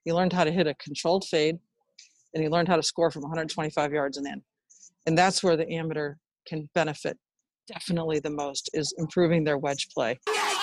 He learned how to hit a controlled fade, and he learned how to score from 125 yards and in. And that's where the amateur can benefit definitely the most, is improving their wedge play.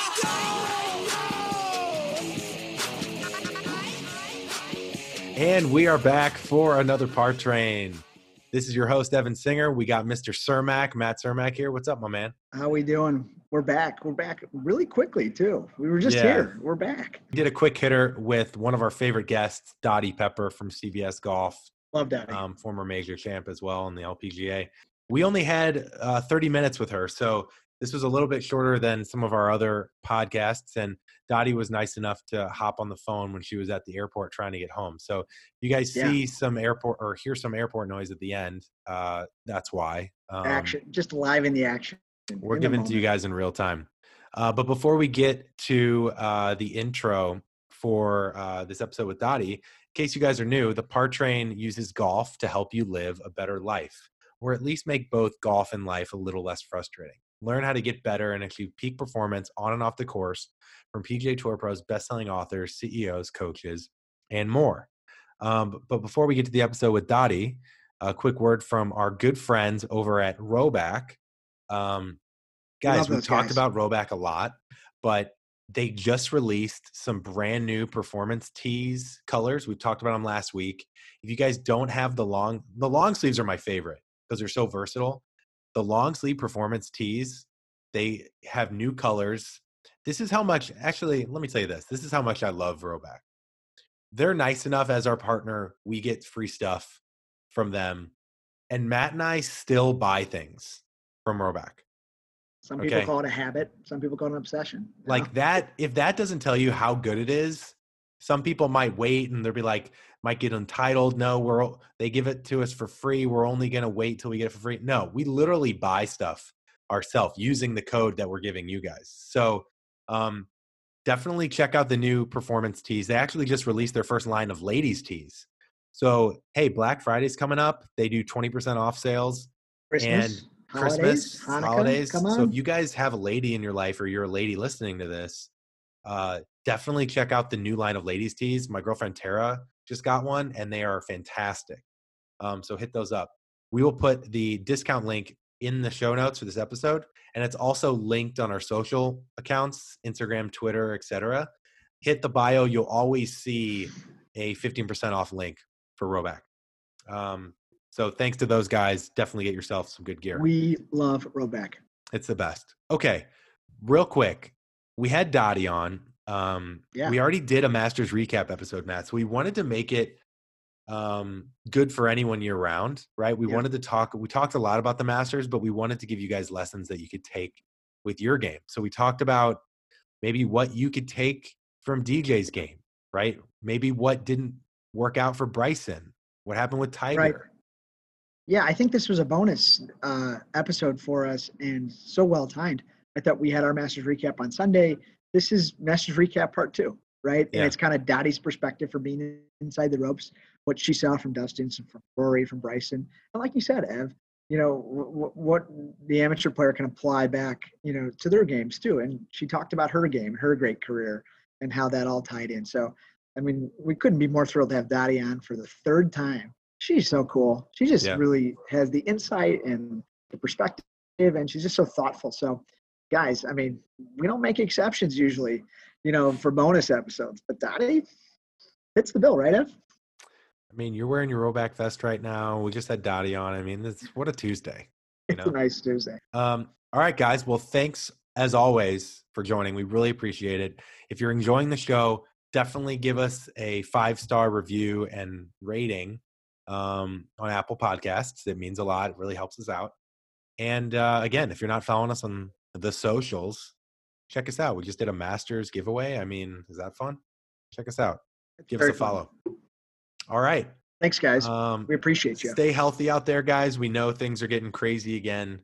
And we are back for another Par Train. This is your host, Evan Singer. We got Mr. Cermak, Matt Cermak here. What's up, my man? How we doing? We're back. We're back really quickly, too. We were just here. We're back. We did a quick hitter with one of our favorite guests, Dottie Pepper from CBS Golf. Love Dottie. Former major champ as well in the LPGA. We only had 30 minutes with her, so this was a little bit shorter than some of our other podcasts, and Dottie was nice enough to hop on the phone when she was at the airport trying to get home. So you guys see some airport or hear some airport noise at the end. That's why. Action, just live in the action. We're giving it to you guys in real time. But before we get to the intro for this episode with Dottie, in case you guys are new, the Par Train uses golf to help you live a better life, or at least make both golf and life a little less frustrating. Learn how to get better and achieve peak performance on and off the course from PGA Tour pros, best-selling authors, CEOs, coaches, and more. But before we get to the episode with Dottie, a quick word from our good friends over at Rhoback. Guys, we've talked about Rhoback a lot, but they just released some brand new performance tees colors. We talked about them last week. If you guys don't have the long sleeves are my favorite because they're so versatile. The long sleeve performance tees, they have new colors. This is how much, actually, let me tell you this. This is how much I love Rhoback. They're nice enough as our partner. We get free stuff from them. And Matt and I still buy things from Rhoback. Some people call it a habit. Some people call it an obsession. Like that, if that doesn't tell you how good it is, some people might wait and they'll be like, might get entitled. No, they give it to us for free. We're only going to wait till we get it for free. No, we literally buy stuff ourselves using the code that we're giving you guys. So definitely check out the new performance tees. They actually just released their first line of ladies tees. So, hey, Black Friday's coming up. They do 20% off sales. Christmas, holidays. Come on. So if you guys have a lady in your life or you're a lady listening to this, definitely check out the new line of ladies tees. My girlfriend Tara just got one and they are fantastic. So hit those up. We will put the discount link in the show notes for this episode. And it's also linked on our social accounts, Instagram, Twitter, etc. Hit the bio. You'll always see a 15% off link for Rhoback. So thanks to those guys. Definitely get yourself some good gear. We love Rhoback. It's the best. Okay. Real quick. We had Dottie on. We already did a Masters recap episode, Matt. So we wanted to make it good for anyone year round, right? We talked a lot about the Masters, but we wanted to give you guys lessons that you could take with your game. So we talked about maybe what you could take from DJ's game, right? Maybe what didn't work out for Bryson, what happened with Tiger. Right. Yeah, I think this was a bonus episode for us and so well timed. I thought we had our Masters recap on Sunday. This is Masters recap part 2, right? Yeah. And it's kind of Dottie's perspective for being inside the ropes, what she saw from Dustin, from Rory, from Bryson. And like you said, Ev, what the amateur player can apply back, to their games too. And she talked about her game, her great career, and how that all tied in. So, I mean, we couldn't be more thrilled to have Dottie on for the 3rd time. She's so cool. She just really has the insight and the perspective, and she's just so thoughtful. So, guys, I mean, we don't make exceptions usually, for bonus episodes. But Dottie fits the bill, right, Ev? I mean, you're wearing your Rhoback vest right now. We just had Dottie on. I mean, what a Tuesday. It's a nice Tuesday. All right, guys. Well, thanks as always for joining. We really appreciate it. If you're enjoying the show, definitely give us a 5-star review and rating on Apple Podcasts. It means a lot. It really helps us out. And again, if you're not following us on the socials, check us out. We just did a Masters giveaway. I mean, is that fun? Check us out. Give us a follow. All right. Thanks, guys. We appreciate you. Stay healthy out there, guys. We know things are getting crazy again.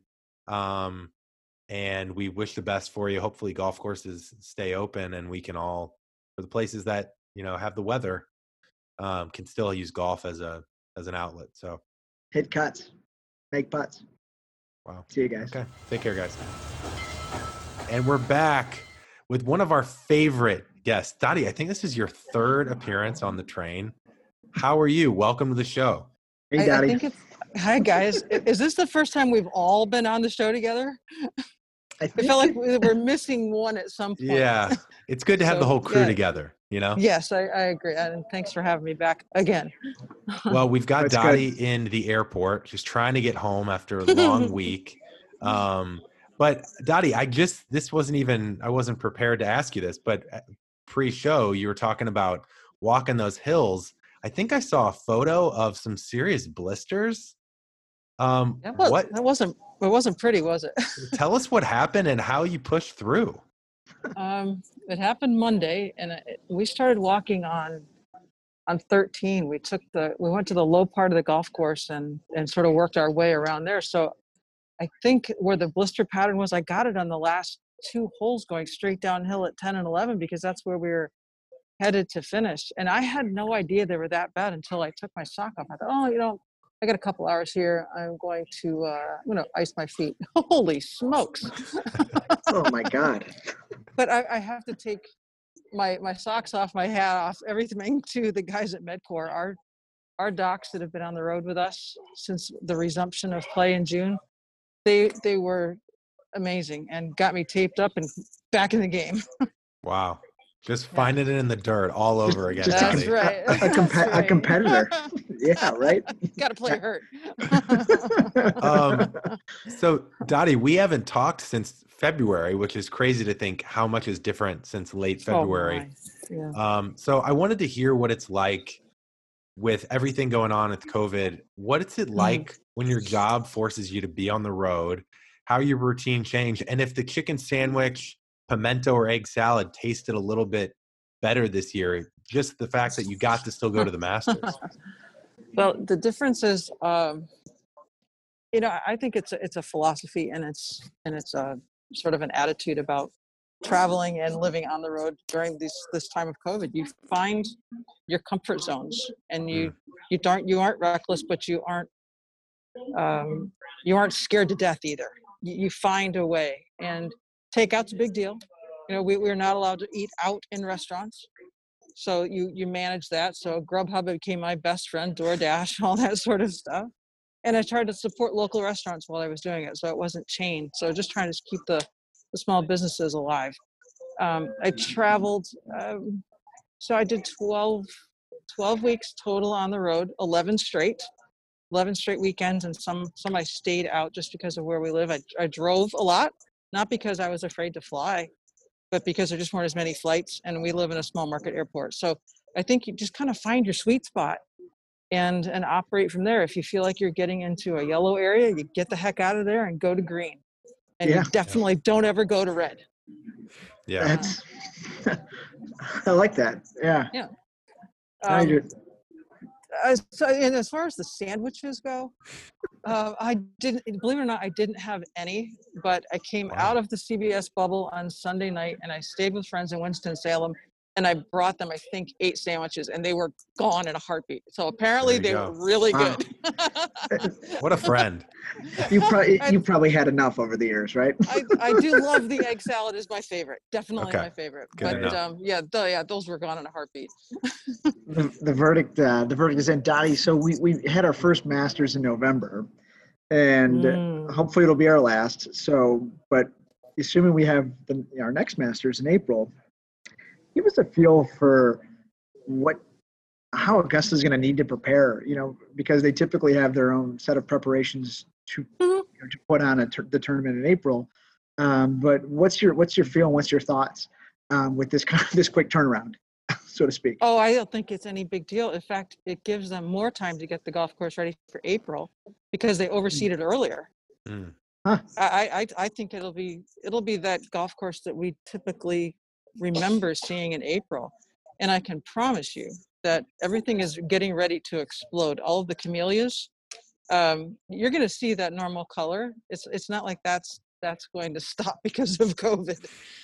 And we wish the best for you. Hopefully golf courses stay open and we can all, for the places that, have the weather, can still use golf as an outlet. So hit cuts, make putts. Wow. See you guys. Okay. Take care, guys. And we're back with one of our favorite Yes, Dottie, I think this is your third appearance on the train. How are you? Welcome to the show. Hey, I Daddy. think it's, hi guys. Is this the first time we've all been on the show together? I I think felt like we were missing one at some point. Yeah, it's good to have the So, whole crew yeah. together, you know? Yes, I agree. And thanks for having me back again. Well, we've got That's Dottie in the airport, just trying to get home after a long week. But Dottie, I wasn't prepared to ask you this, but pre-show, you were talking about walking those hills. I think I saw a photo of some serious blisters. That What? wasn't pretty, was it? Tell us what happened and how you pushed through. It happened Monday, and we started walking on 13. We went to the low part of the golf course and sort of worked our way around there. So I think where the blister pattern was, I got it on the last two holes going straight downhill at 10 and 11 because that's where we were headed to finish. And I had no idea they were that bad until I took my sock off. I thought, I got a couple hours here. I'm going to ice my feet. Holy smokes! Oh my God. But I have to take my socks off, my hat off, everything to the guys at MedCore, our docs that have been on the road with us since the resumption of play in June. They were amazing and got me taped up and back in the game. Wow. Just finding it in the dirt all over again. Just That's Dottie. right. a competitor. Yeah, right. Got to play hurt. So Dottie, we haven't talked since February, which is crazy to think how much is different since late February. Oh, yeah. So I wanted to hear what it's like with everything going on with COVID. What's it like when your job forces you to be on the road? How your routine changed? And if the chicken sandwich, pimento or egg salad tasted a little bit better this year, just the fact that you got to still go to the Masters. Well, the difference is, I think it's a philosophy and it's a sort of an attitude about traveling and living on the road during this time of COVID. You find your comfort zones, and you aren't reckless, but you aren't scared to death either. You find a way, and takeout's a big deal. We're not allowed to eat out in restaurants. So you manage that. So Grubhub became my best friend, DoorDash, all that sort of stuff. And I tried to support local restaurants while I was doing it. So it wasn't chained. So just trying to keep the small businesses alive. I traveled. So I did 12 weeks total on the road, 11 straight weekends. And some I stayed out just because of where we live. I drove a lot, not because I was afraid to fly, but because there just weren't as many flights, and we live in a small market airport. So I think you just kind of find your sweet spot and operate from there. If you feel like you're getting into a yellow area, you get the heck out of there and go to green. And you definitely don't ever go to red. Yeah. That's I like that. Yeah. Yeah. So, and as far as the sandwiches go, I didn't, believe it or not, I didn't have any, but I came out of the CBS bubble on Sunday night and I stayed with friends in Winston-Salem, and I brought them, I think, 8 sandwiches, and they were gone in a heartbeat. So apparently they were really good. What a friend. You probably had enough over the years, right? I do love the egg salad is my favorite. Definitely my favorite. Good But those were gone in a heartbeat. The verdict is in, Dottie. So we had our first Masters in November, and hopefully it'll be our last. So, but assuming we have our next Masters in April, give us a feel for how Augusta is going to need to prepare. Because they typically have their own set of preparations to to put on the tournament in April. But what's your feel and what's your thoughts with this quick turnaround, so to speak? Oh, I don't think it's any big deal. In fact, it gives them more time to get the golf course ready for April because they overseeded earlier. Huh. I think it'll be that golf course that we typically remember seeing in April. And I can promise you that everything is getting ready to explode. All of the camellias, you're going to see that normal color. It's not like that's going to stop because of COVID.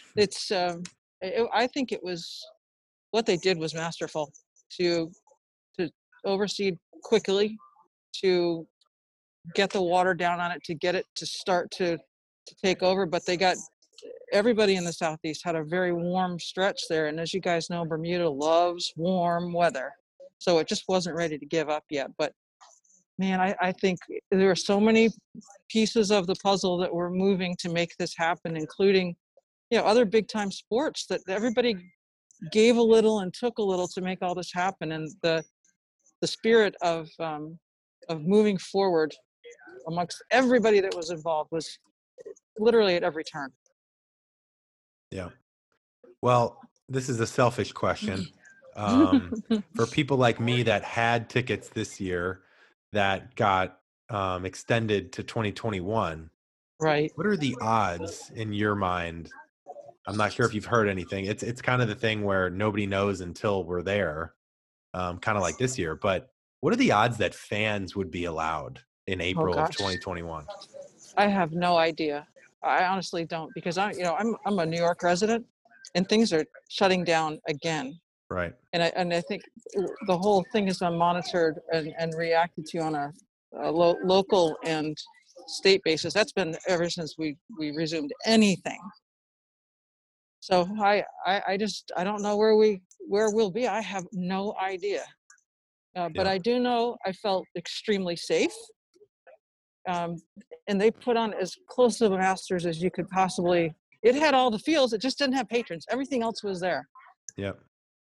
I think it was, what they did was masterful to overseed quickly, to get the water down on it, to get it to start to take over. But they got everybody in the Southeast had a very warm stretch there. And as you guys know, Bermuda loves warm weather. So it just wasn't ready to give up yet. But man, I think there are so many pieces of the puzzle that were moving to make this happen, including, other big time sports, that everybody gave a little and took a little to make all this happen. And the spirit of moving forward amongst everybody that was involved was literally at every turn. Yeah. Well, this is a selfish question. For people like me that had tickets this year that got extended to 2021, Right. what are the odds in your mind? I'm not sure if you've heard anything. It's kind of the thing where nobody knows until we're there, kind of like this year. But what are the odds that fans would be allowed in April of 2021? I have no idea. I honestly don't, because I'm a New York resident, and things are shutting down again. Right. And I think the whole thing has been monitored and reacted to on a local and state basis. That's been ever since we resumed anything. So I don't know where we'll be. I have no idea. But I do know I felt extremely safe. And they put on as close to the Masters as you could possibly. It had all the fields. It just didn't have patrons. Everything else was there. Yep.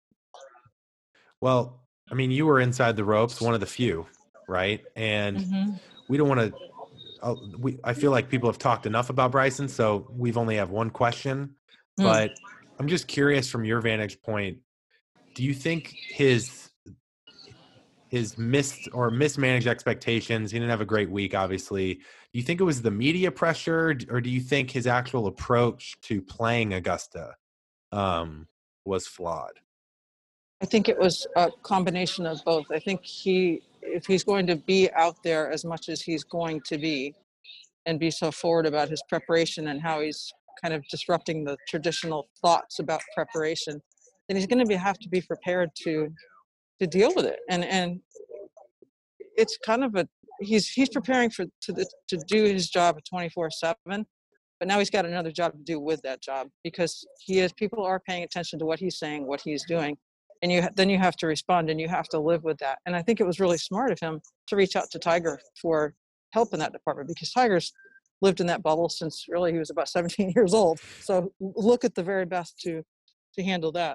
Well, I mean, you were inside the ropes, one of the few, right? And we don't want to. I feel like people have talked enough about Bryson, so we've only have one question. But I'm just curious, from your vantage point, do you think his missed or mismanaged expectations? He didn't have a great week, obviously. Do you think it was the media pressure, or do you think his actual approach to playing Augusta was flawed? I think it was a combination of both. I think if he's going to be out there as much as he's going to be, and be so forward about his preparation and how he's kind of disrupting the traditional thoughts about preparation, then he's going to have to be prepared to deal with it. And it's kind of he's preparing to do his job 24/7, but now he's got another job to do with that job, because people are paying attention to what he's saying, what he's doing, and then you have to respond, and you have to live with that. And I think it was really smart of him to reach out to Tiger for help in that department, because Tiger's lived in that bubble since really he was about 17 years old. So look at the very best to handle that.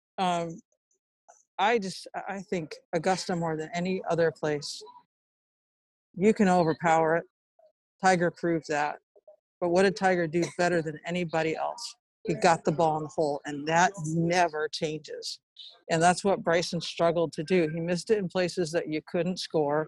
I think Augusta, more than any other place, you can overpower it. Tiger proved that. But what did Tiger do better than anybody else? He got the ball in the hole, and that never changes. And that's what Bryson struggled to do. He missed it in places that you couldn't score.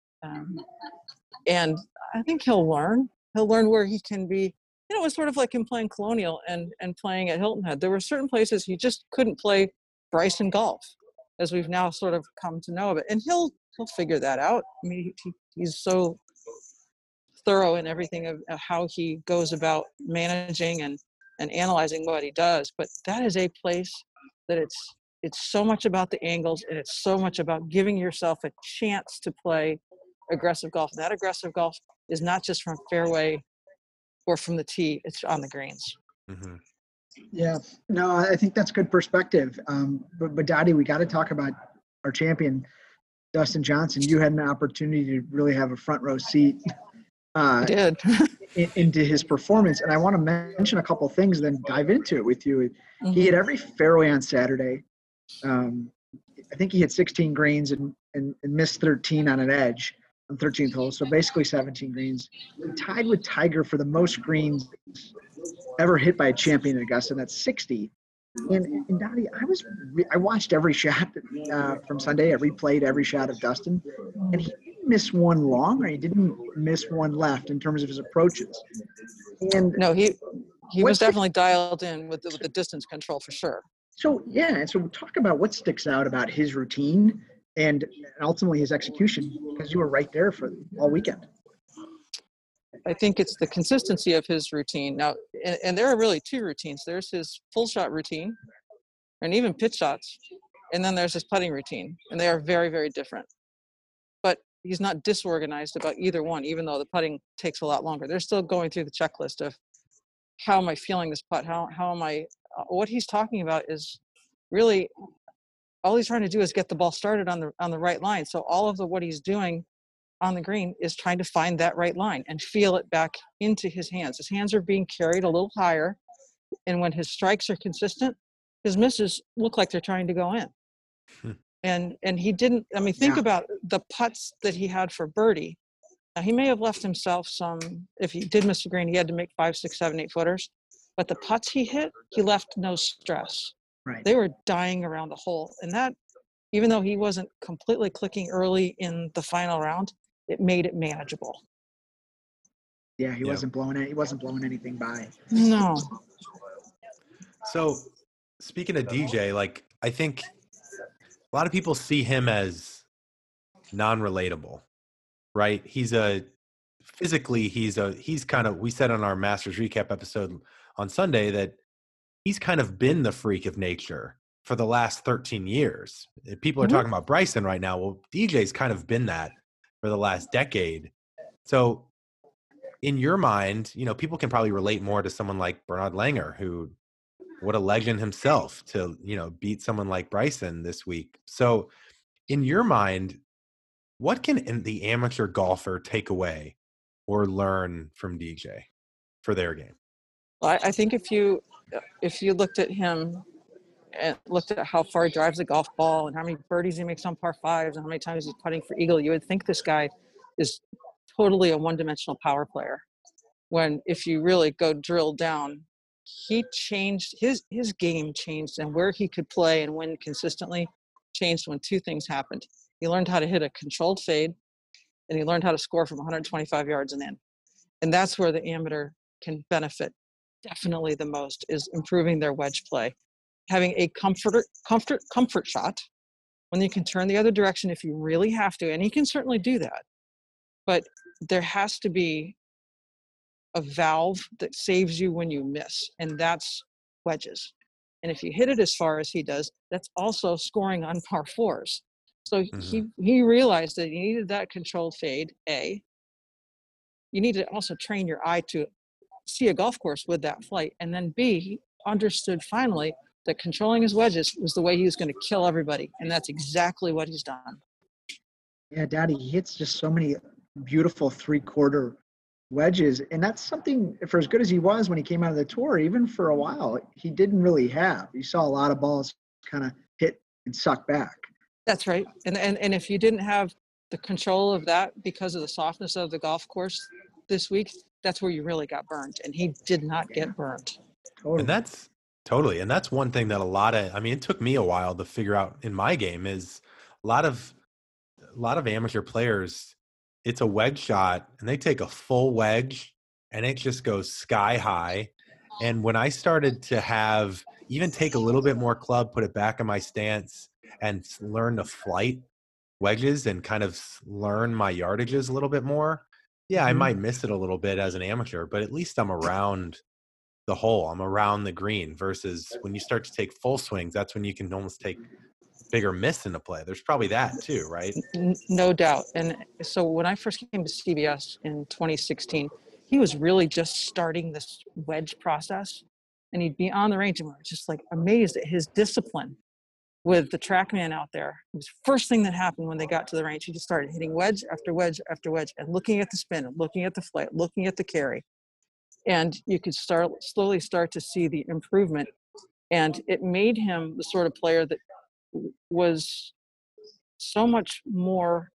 And I think he'll learn. He'll learn where he can be. It was sort of like him playing Colonial and playing at Hilton Head. There were certain places he just couldn't play Bryson golf, as we've now sort of come to know of it. And he'll figure that out. I mean, he's so thorough in everything of how he goes about managing and analyzing what he does. But that is a place that it's so much about the angles, and it's so much about giving yourself a chance to play aggressive golf. And that aggressive golf is not just from fairway or from the tee, it's on the greens. Mm-hmm. Yeah, no, I think that's good perspective. But Dottie, we got to talk about our champion, Dustin Johnson. You had an opportunity to really have a front row seat I did. into his performance. And I want to mention a couple things, then dive into it with you. Mm-hmm. He hit every fairway on Saturday. I think he hit 16 greens and missed 13 on an edge on 13th hole. So basically 17 greens. He tied with Tiger for the most greens ever hit by a champion in Augusta, and that's 60. And Dottie, I watched every shot from Sunday. I replayed every shot of Dustin, and he didn't miss one long, or he didn't miss one left in terms of his approaches. And no, he was definitely dialed in with the distance control for sure. So yeah, and so talk about what sticks out about his routine and ultimately his execution, because you were right there for all weekend. I think it's the consistency of his routine. Now, and there are really two routines. There's his full shot routine, and even pitch shots, and then there's his putting routine, and they are very, very different. But he's not disorganized about either one, even though the putting takes a lot longer. They're still going through the checklist of how am I feeling this putt? How am I, what he's talking about is really, all he's trying to do is get the ball started on the right line. So all of what he's doing on the green is trying to find that right line and feel it back into his hands. His hands are being carried a little higher. And when his strikes are consistent, his misses look like they're trying to go in. Hmm. And he didn't, I mean, think Yeah. about the putts that he had for birdie. Now, he may have left himself some, if he did miss the green, he had to make 5, 6, 7, 8 footers. But the putts he hit, he left no stress. Right. They were dying around the hole. And that, even though he wasn't completely clicking early in the final round, it made it manageable. Yeah, he Yeah. wasn't blowing it. He wasn't blowing anything by. No. So speaking of DJ, like I think a lot of people see him as non-relatable, right? He's kind of, we said on our Masters recap episode on Sunday that he's kind of been the freak of nature for the last 13 years. People are Mhm. talking about Bryson right now. Well, DJ's kind of been that for the last decade. So in your mind, you know, people can probably relate more to someone like Bernard Langer, who, what a legend himself, to, you know, beat someone like Bryson this week. So in your mind, what can the amateur golfer take away or learn from DJ for their game? Well, I think if you looked at him and looked at how far he drives the golf ball and how many birdies he makes on par fives and how many times he's putting for eagle, you would think this guy is totally a one-dimensional power player. When if you really go drill down, he changed his game changed, and where he could play and win consistently changed when two things happened. He learned how to hit a controlled fade, and he learned how to score from 125 yards and in. And that's where the amateur can benefit definitely the most, is improving their wedge play. Having a comfort shot when you can turn the other direction if you really have to, and he can certainly do that. But there has to be a valve that saves you when you miss, and that's wedges. And if you hit it as far as he does, that's also scoring on par fours. So he realized that he needed that controlled fade. A, you need to also train your eye to see a golf course with that flight. And then B, he understood finally that controlling his wedges was the way he was going to kill everybody. And that's exactly what he's done. Yeah, Daddy, he hits just so many beautiful 3/4 wedges. And that's something, for as good as he was when he came out of the tour, even for a while, he didn't really have. You saw a lot of balls kind of hit and suck back. That's right. And if you didn't have the control of that because of the softness of the golf course this week, that's where you really got burned. And he did not get burned. Totally. And that's one thing that it took me a while to figure out in my game, is a lot of amateur players, it's a wedge shot and they take a full wedge and it just goes sky high. And when I started to even take a little bit more club, put it back in my stance and learn to flight wedges and kind of learn my yardages a little bit more, I might miss it a little bit as an amateur, but at least I'm around the hole. I'm around the green, versus when you start to take full swings, that's when you can almost take bigger miss into play. There's probably that too, right? No doubt. And so when I first came to CBS in 2016, he was really just starting this wedge process, and he'd be on the range, and we were just like amazed at his discipline with the TrackMan out there. It was the first thing that happened when they got to the range. He just started hitting wedge after wedge after wedge and looking at the spin and looking at the flight, looking at the carry. And you could slowly start to see the improvement. And it made him the sort of player that was so much more,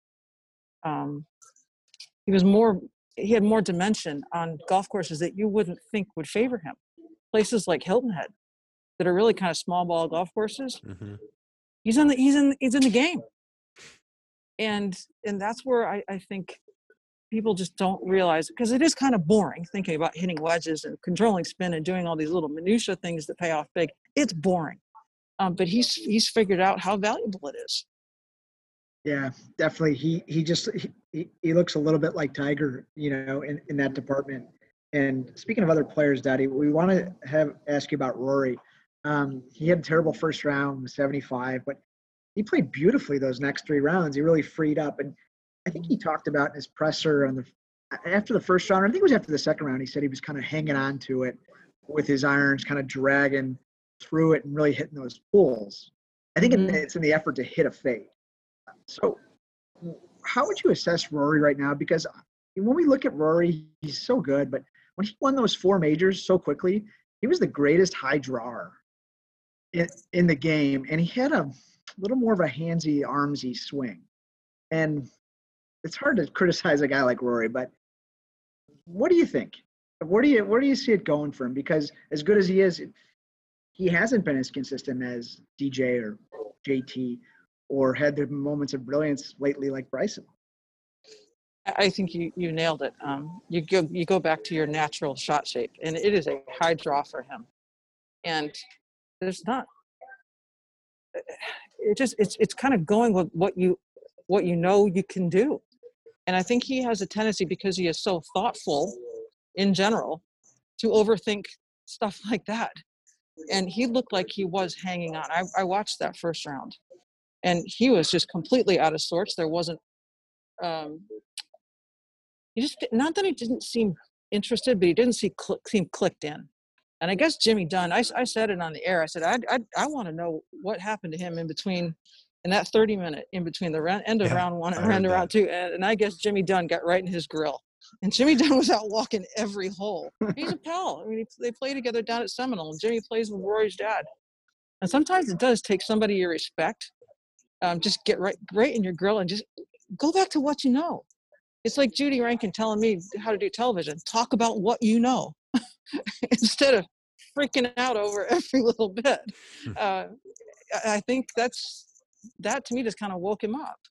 he had more dimension on golf courses that you wouldn't think would favor him. Places like Hilton Head that are really kind of small ball golf courses. Mm-hmm. He's in the game. And that's where I think people just don't realize, because it is kind of boring thinking about hitting wedges and controlling spin and doing all these little minutia things that pay off big. It's boring. But he's figured out how valuable it is. Yeah, definitely. He looks a little bit like Tiger, in that department. And speaking of other players, Daddy, we want to ask you about Rory. He had a terrible first round, 75, but he played beautifully those next 3 rounds. He really freed up. And I think he talked about in his presser after the first round, I think it was after the second round, he said he was kind of hanging on to it. with his irons, kind of dragging through it and really hitting those pulls. I think it's in the effort to hit a fade. So how would you assess Rory right now? Because when we look at Rory, he's so good, but when he won those 4 majors so quickly, he was the greatest high drawer in the game, and he had a little more of a handsy, armsy swing. And it's hard to criticize a guy like Rory, but what do you think? Where do you see it going for him? Because as good as he is, he hasn't been as consistent as DJ or JT, or had the moments of brilliance lately like Bryson. I think you nailed it. You go back to your natural shot shape, and it is a high draw for him. And there's not. It's kind of going with what you know you can do. And I think he has a tendency, because he is so thoughtful in general, to overthink stuff like that. And he looked like he was hanging on. I watched that first round, and he was just completely out of sorts. There wasn't. He just, not that he didn't seem interested, but he didn't seem clicked in. And I guess Jimmy Dunn, I said it on the air. I said, I want to know what happened to him in that 30-minute in between the end of round 1 and end of round 2. And I guess Jimmy Dunn got right in his grill. And Jimmy Dunn was out walking every hole. He's a pal. I mean, they play together down at Seminole, and Jimmy plays with Rory's dad. And sometimes it does take somebody you respect. Just get right in your grill and just go back to what you know. It's like Judy Rankin telling me how to do television. Talk about what you know instead of freaking out over every little bit. I think that to me just kind of woke him up.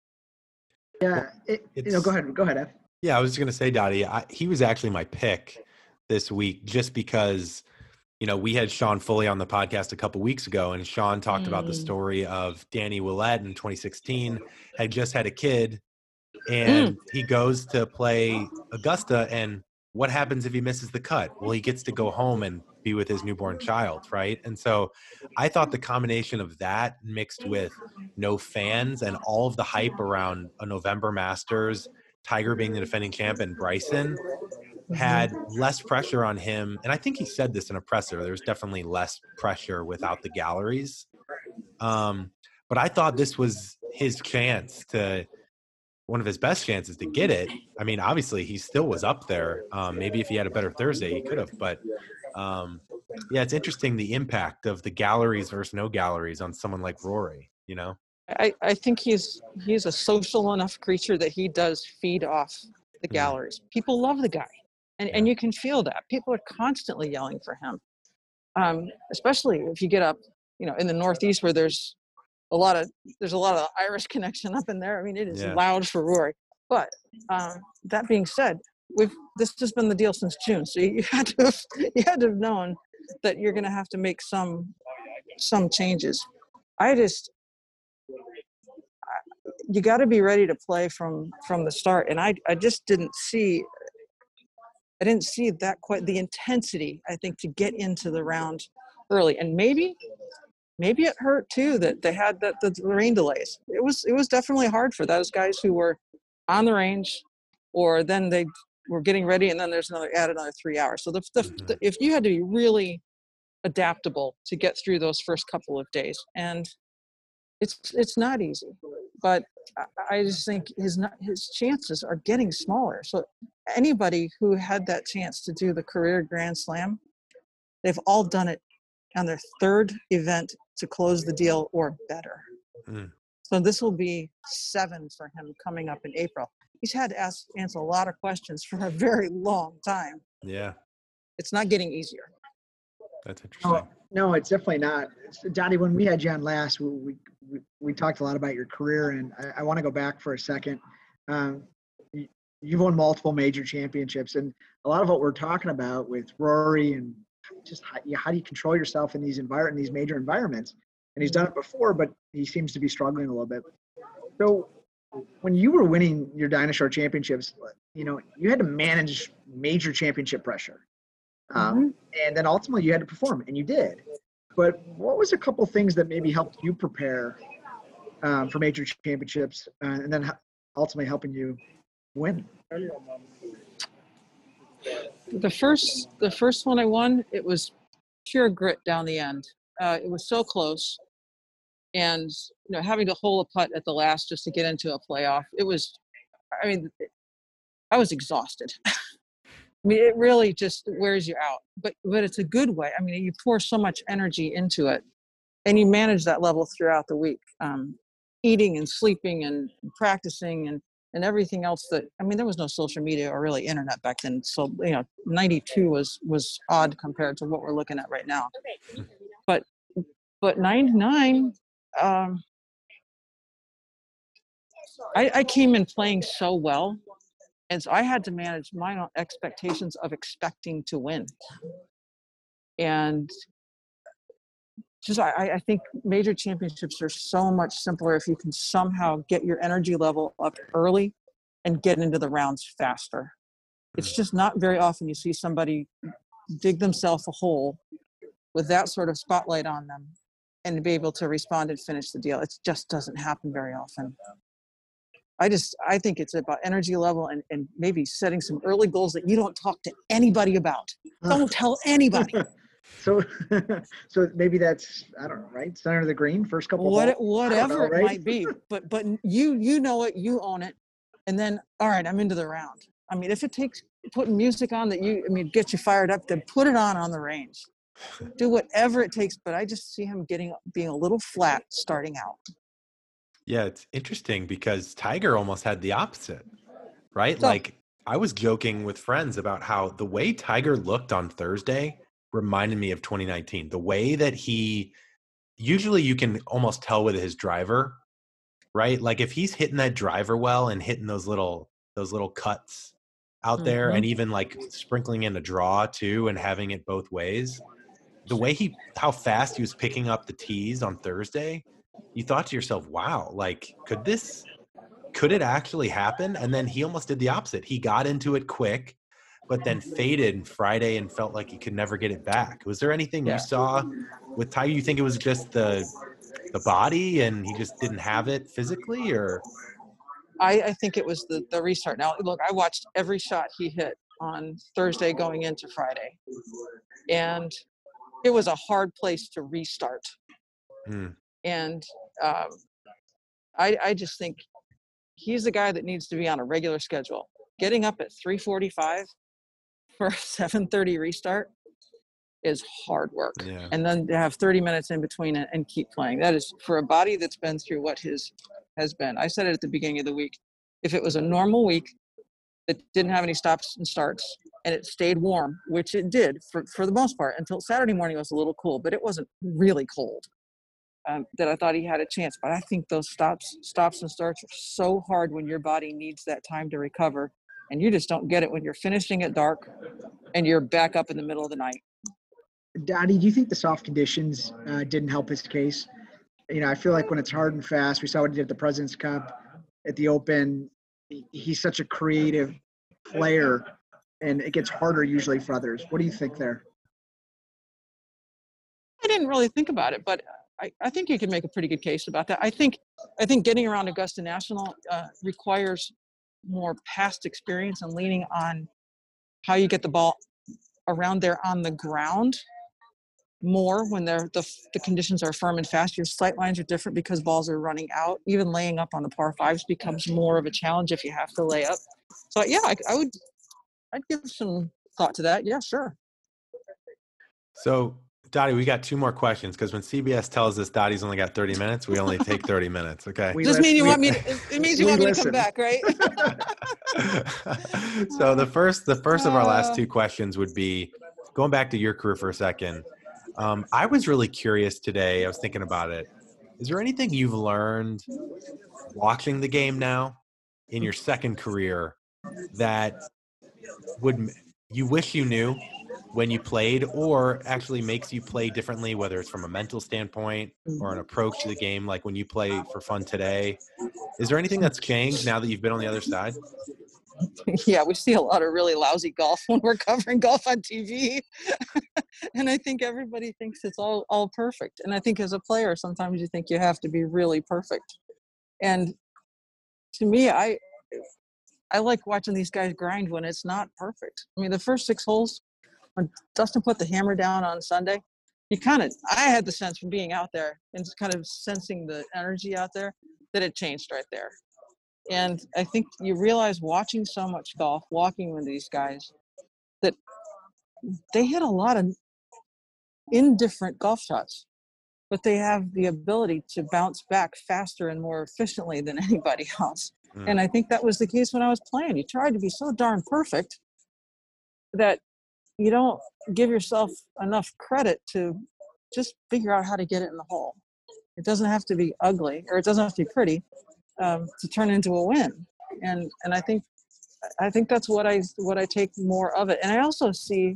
Yeah. Go ahead, Ev. Yeah, I was just going to say, Dottie, he was actually my pick this week just because, we had Sean Foley on the podcast a couple weeks ago, and Sean talked about the story of Danny Willett in 2016, had just had a kid, and he goes to play Augusta, and what happens if he misses the cut? Well, he gets to go home and be with his newborn child, right? And so I thought the combination of that mixed with no fans and all of the hype around a November Masters, Tiger being the defending champ, and Bryson had less pressure on him. And I think he said this in a presser. There's definitely less pressure without the galleries. But I thought this was his chance one of his best chances to get it. I mean, obviously he still was up there. Maybe if he had a better Thursday, he could have, but it's interesting, the impact of the galleries versus no galleries on someone like Rory, I think he's a social enough creature that he does feed off the galleries. People love the guy, and you can feel that. People are constantly yelling for him, especially if you get up, in the Northeast where there's a lot of Irish connection up in there. I mean, it is loud for Rory. But that being said, this has been the deal since June, so you had to have known that you're going to have to make some changes. You got to be ready to play from the start, and I just didn't see that quite the intensity, I think, to get into the round early. And maybe it hurt too that they had the rain delays. It was definitely hard for those guys who were on the range, or then they were getting ready, and then there's another 3 hours. So if you had to be really adaptable to get through those first couple of days, and it's not easy, but I just think his chances are getting smaller. So anybody who had that chance to do the career Grand Slam, they've all done it on their third event to close the deal or better. So this will be 7 for him coming up in April. He's had to answer a lot of questions for a very long time. Yeah. It's not getting easier. That's interesting. No, it's definitely not. Donnie, when we had you on last, we talked a lot about your career, and I want to go back for a second. You've won multiple major championships, and a lot of what we're talking about with Rory and just how do you control yourself in these major environments? And he's done it before, but he seems to be struggling a little bit. So when you were winning your Dinosaur championships, you had to manage major championship pressure. And then ultimately you had to perform, and you did. But what was a couple things that maybe helped you prepare for major championships, and then ultimately helping you win? The first one I won, it was pure grit down the end. It was so close, and having to hole a putt at the last just to get into a playoff. It was, I mean, I was exhausted. I mean, it really just wears you out, but it's a good way. I mean, you pour so much energy into it, and you manage that level throughout the week, eating and sleeping and practicing and everything else. That, I mean, there was no social media or really internet back then, so 92 was odd compared to what we're looking at right now. But 99, I came in playing so well, and so I had to manage my own expectations of expecting to win. And just I think major championships are so much simpler if you can somehow get your energy level up early and get into the rounds faster. It's just not very often you see somebody dig themselves a hole with that sort of spotlight on them and to be able to respond and finish the deal. It just doesn't happen very often. I think it's about energy level and maybe setting some early goals that you don't talk to anybody about. Don't tell anybody. So maybe that's, I don't know, right? Center of the green, first couple balls. Whatever right? it might be, but you know it, you own it, and then all right, I'm into the round. I mean, if it takes putting music on that gets you fired up, then put it on the range. Do whatever it takes. But I just see him being a little flat starting out. Yeah, it's interesting because Tiger almost had the opposite, right? So, Like I was joking with friends about how the way Tiger looked on Thursday reminded me of 2019. The way that usually you can almost tell with his driver, right? Like if he's hitting that driver well and hitting those little cuts out there, and even like sprinkling in a draw too and having it both ways, the way how fast he was picking up the tees on Thursday, you thought to yourself, wow, like could it actually happen? And then he almost did the opposite. He got into it quick, but then faded Friday and felt like he could never get it back. Was there anything you saw with Tiger? You think it was just the body and he just didn't have it physically, or? I think it was the restart. Now, look, I watched every shot he hit on Thursday going into Friday, and it was a hard place to restart. And I just think he's the guy that needs to be on a regular schedule. Getting up at 3:45 for a 7:30 restart is hard work. Yeah. And then to have 30 minutes in between and keep playing. That is, for a body that's been through what his has been. I said it at the beginning of the week. If it was a normal week that didn't have any stops and starts and it stayed warm, which it did for the most part until Saturday morning, it was a little cool, but it wasn't really cold. That I thought he had a chance. But I think those stops and starts are so hard when your body needs that time to recover, and you just don't get it when you're finishing at dark and you're back up in the middle of the night. Dottie, do you think the soft conditions didn't help his case? I feel like when it's hard and fast, we saw what he did at the President's Cup, at the Open. He's such a creative player, and it gets harder usually for others. What do you think there? I didn't really think about it, but I think you can make a pretty good case about that. I think getting around Augusta National requires more past experience and leaning on how you get the ball around there on the ground more when the conditions are firm and fast. Your sight lines are different because balls are running out. Even laying up on the par fives becomes more of a challenge if you have to lay up. So yeah, I'd give some thought to that. Yeah, sure. So Dottie, we got two more questions because when CBS tells us Dottie's only got 30 minutes, we only take 30 minutes. Okay. It means you want me to come back, right? So the first of our last two questions would be going back to your career for a second. I was really curious today. I was thinking about it. Is there anything you've learned watching the game now in your second career that you wish you knew when you played, or actually makes you play differently, whether it's from a mental standpoint or an approach to the game, like when you play for fun today? Is there anything that's changed now that you've been on the other side? Yeah, we see a lot of really lousy golf when we're covering golf on TV. And I think everybody thinks it's all perfect. And I think as a player, sometimes you think you have to be really perfect. And to me, I I like watching these guys grind when it's not perfect. I mean, the first 6 holes, when Dustin put the hammer down on Sunday, I had the sense from being out there and kind of sensing the energy out there that it changed right there. And I think you realize watching so much golf, walking with these guys, that they hit a lot of indifferent golf shots, but they have the ability to bounce back faster and more efficiently than anybody else. And I think that was the case when I was playing. You tried to be so darn perfect that you don't give yourself enough credit to just figure out how to get it in the hole. It doesn't have to be ugly, or it doesn't have to be pretty to turn into a win. And I think that's what I take more of it. And I also see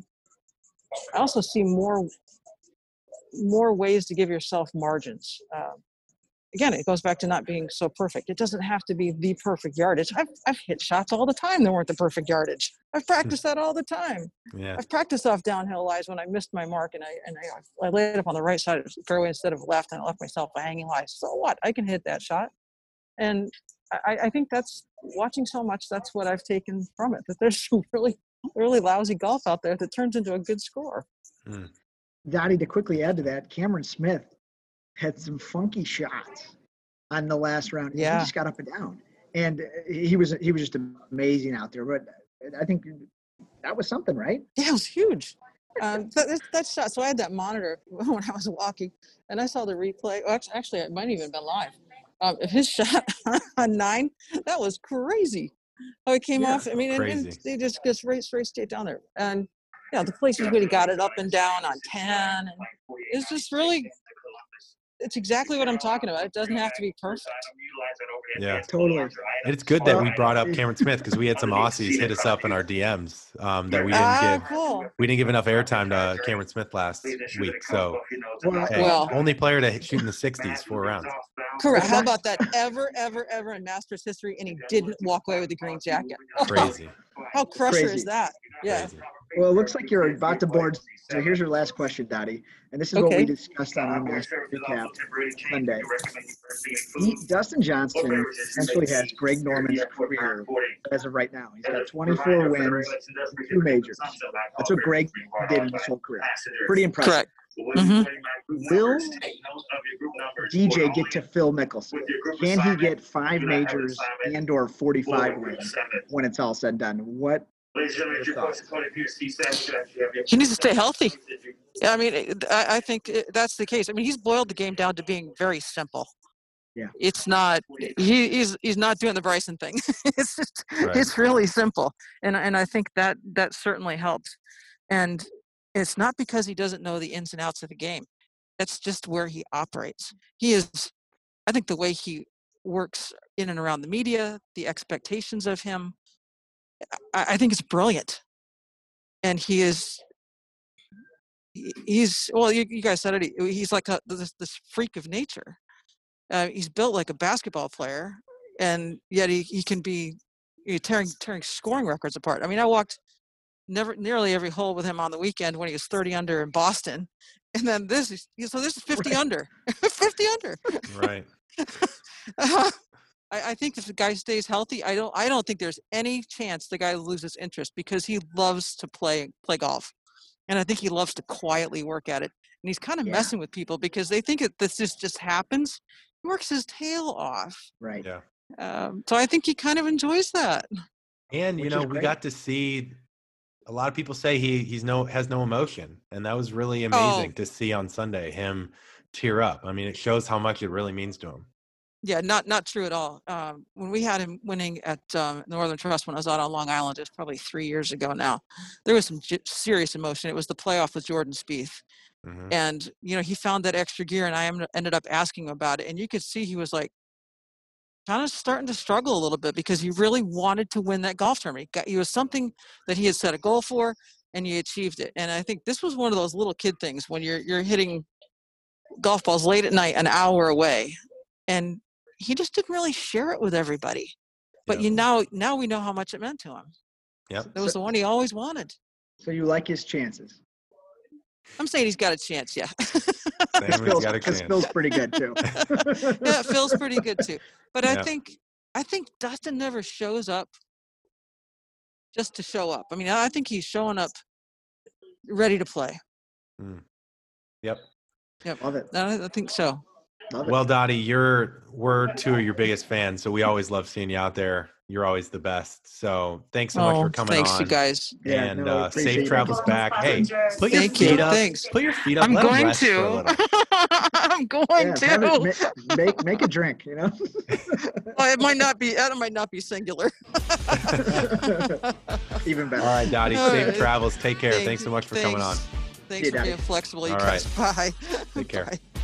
more ways to give yourself margins. Again, it goes back to not being so perfect. It doesn't have to be the perfect yardage. I've hit shots all the time that weren't the perfect yardage. I've practiced that all the time. Yeah. I've practiced off downhill lies when I missed my mark and I laid it up on the right side of the fairway instead of left, and I left myself a hanging lie. So what? I can hit that shot. And I think that's, watching so much, that's what I've taken from it, that there's some really, really lousy golf out there that turns into a good score. Dottie, to quickly add to that, Cameron Smith had some funky shots on the last round. Yeah. He just got up and down. And he was just amazing out there. But I think that was something, right? Yeah, it was huge. That shot. So I had that monitor when I was walking, and I saw the replay. Well, actually, it might have even been live. His shot on 9, that was crazy. How it came off. I mean, and they just straight stayed down there. And the places where he got it up and down on 10, and it's just really, it's exactly what I'm talking about. It doesn't have to be perfect. Yeah, totally. And it's good that we brought up Cameron Smith, because we had some Aussies hit us up in our DMs that we didn't give enough airtime to Cameron Smith last week. So only player to shoot in the 60s 4 rounds. Correct. How about that? Ever in Masters history, and he didn't walk away with the green jacket. Crazy. How crusher is that? Yeah. Crazy. Well, it looks like you're about to board. So here's your last question, Dottie. And this is what we discussed on our Master Recap Sunday. Dustin Johnson essentially has Greg Norman's career as of right now. He's got 24 wins, 2 majors. That's what Greg did in his whole career. Pretty impressive. Correct. Mm-hmm. Will DJ get to Phil Mickelson? Can he get 5 majors and or 45 wins when it's all said and done? What? He needs to stay healthy. Yeah, I mean, I think that's the case. I mean, he's boiled the game down to being very simple. Yeah, it's not. He's not doing the Bryson thing. It's just It's really simple, and I think that certainly helps. And it's not because he doesn't know the ins and outs of the game. That's just where he operates. He is. I think the way he works in and around the media, the expectations of him, I think it's brilliant. And he's well, you guys said it. He's like this freak of nature. He's built like a basketball player, and yet he can be tearing scoring records apart. I mean, I walked nearly every hole with him on the weekend when he was 30 under in Boston, and then this is 50 under, 50 under. Right. I think if the guy stays healthy, I don't think there's any chance the guy loses interest, because he loves to play golf, and I think he loves to quietly work at it. And he's kind of messing with people because they think this just happens. He works his tail off. Right. Yeah. So I think he kind of enjoys that. And we got to see. A lot of people say he has no emotion, and that was really amazing to see on Sunday, him tear up. I mean, it shows how much it really means to him. Yeah, not true at all. When we had him winning at Northern Trust when I was out on Long Island, it was probably 3 years ago now, there was some serious emotion. It was the playoff with Jordan Spieth. Mm-hmm. And, he found that extra gear, and I ended up asking him about it. And you could see he was like kind of starting to struggle a little bit, because he really wanted to win that golf tournament. He was something that he had set a goal for, and he achieved it. And I think this was one of those little kid things when you're hitting golf balls late at night, an hour away, and he just didn't really share it with everybody. But now we know how much it meant to him. Yeah, it was the one he always wanted. So you like his chances? I'm saying he's got a chance, yeah. Because Phil's pretty good too. Yeah, Phil's pretty good too. But I think Dustin never shows up just to show up. I mean, I think he's showing up ready to play. Yep. Love it. I think so. Love it. Well, Dottie, we're two of your biggest fans, so we always love seeing you out there. You're always the best. So thanks so much for coming thanks, on. you guys. Yeah, And no, I appreciate safe it. travels back. Hey, put your Thank you. feet up. Thanks. Put your feet up. I'm Let 'em going rest for a to. little. I'm going Have to. it, make a drink, you know. Well, it might not be. Adam might not be singular. Even better. All right, Dottie, All safe right. thanks so much for coming on. Thanks for Daddy. being flexible. You All guys. Bye. Take care. Bye.